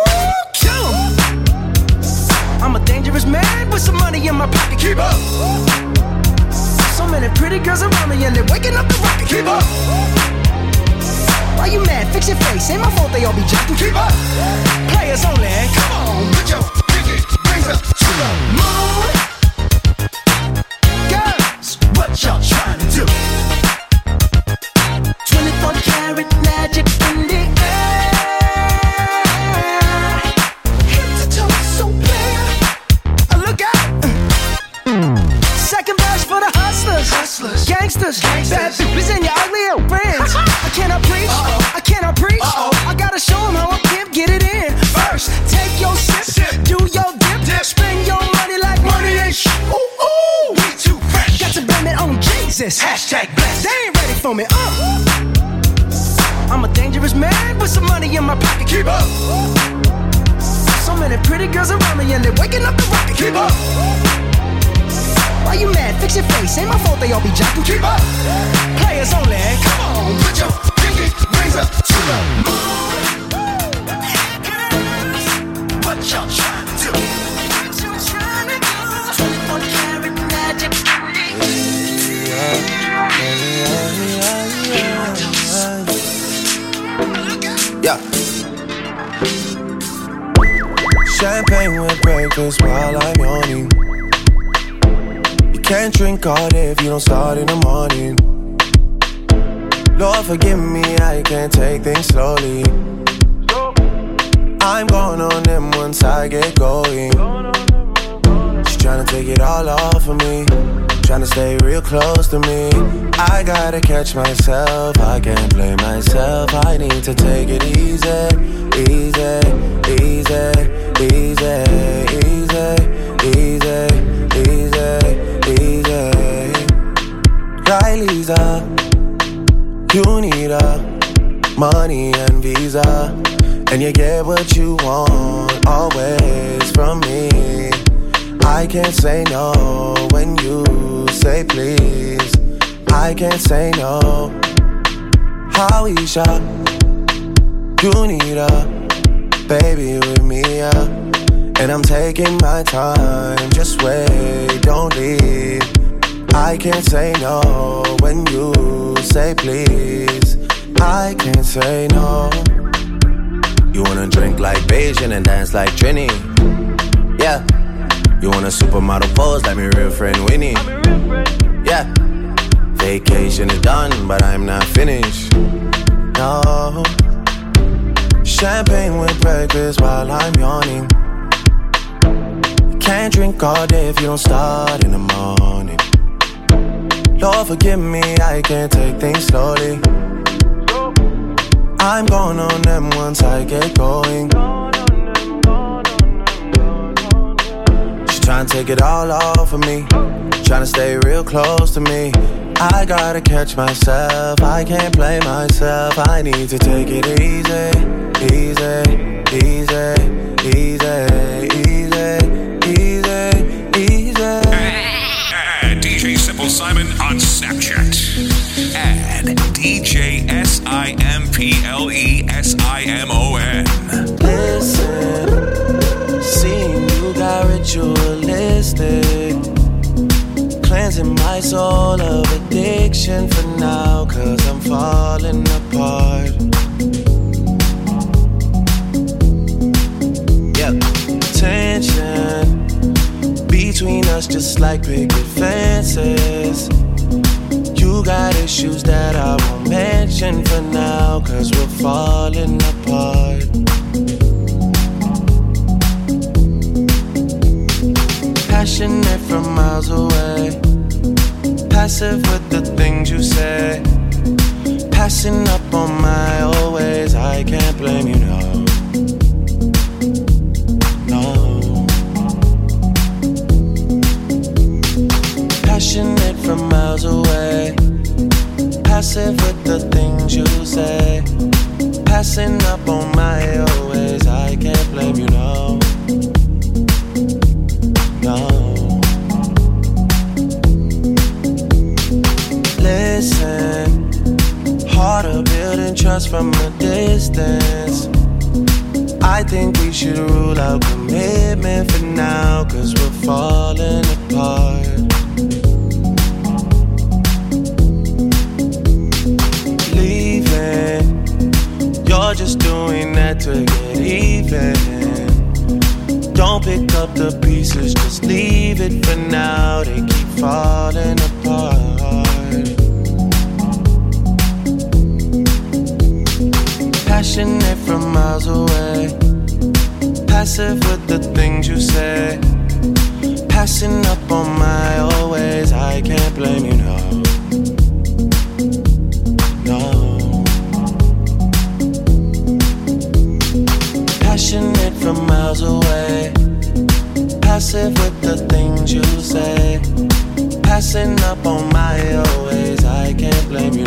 I'm a dangerous man with some money in my pocket. Keep up. So many pretty girls around me and they're waking up the rocket. Keep up. Why you mad? Fix your face. Ain't my fault they all be jacking. Keep up. Players only. Come on, put your pinky rings up to the moon. Girls, what y'all trying to do? 24 karat magic in the air. Head to toe, so clear. Look out. Second verse for the hustlers. Gangsters. Bad bitches and your ugly old friends. I cannot preach. I gotta show them how a pimp get it in. First, take your sip, do your dip, spend your money like money ain't shit. Ooh, we too fresh. Got to blame it on Jesus. Hashtag blessed. They ain't ready for me. I'm a dangerous man with some money in my pocket. Keep up. So many pretty girls around me and they're waking up the rocket. Keep up. Why you mad? Fix your face. Ain't my fault they all be jacking. Keep up. Players only. Come on, put your pinky rings up to the moon. What y'all trying to do? 24 karat magic. Yeah. Champagne with breakfast while I'm yawning. You can't drink all day if you don't start in the morning. Lord forgive me, I can't take things slowly. I'm going on them once I get going. She's tryna take it all off of me, tryna stay real close to me. I gotta catch myself, I can't blame myself. I need to take it easy, easy, easy, easy, easy, easy, easy, easy. Riley's up, you need money and visa, and you get what you want always from me. I can't say no when you say please. I can't say no. Howisha, you need baby with me, and I'm taking my time. Just wait, don't leave. I can't say no when you say please. I can't say no. You wanna drink like Beijing and dance like Trini? Yeah. You want a supermodel pose like my real friend Winnie? Yeah. Vacation is done, but I'm not finished. No. Champagne with breakfast while I'm yawning. Can't drink all day if you don't start in the morning. Lord forgive me, I can't take things slowly. I'm going on them once I get going. She tryna take it all off of me, tryna stay real close to me. I gotta catch myself, I can't play myself. I need to take it easy, easy, easy, easy, easy, easy, easy. Add DJ Simple Simon on Snapchat. Add DJ SIMPLESIMON. Listen, seeing you got ritualistic, cleansing my soul of addiction for now, 'cause I'm falling apart. Yep, tension between us just like picket fences. You got issues that I won't mention for now, 'cause we're falling apart. Passionate from miles away, passive with the things you say, passing up on my old ways. I can't blame you, no. Passionate from miles away, passive with the things you say, passing up on my old ways. I can't blame you, no. No. Listen, harder building trust from a distance. I think we should rule out commitment for now, 'cause we're falling apart. Leaving, you're just doing that to get even. Don't pick up the pieces, just leave it for now. They keep falling apart. Passionate from miles away, passive with the things you say, passing up on my old ways. I can't blame you, no. No. Passionate from miles away, passive with the things you say, passing up on my old ways. I can't blame you,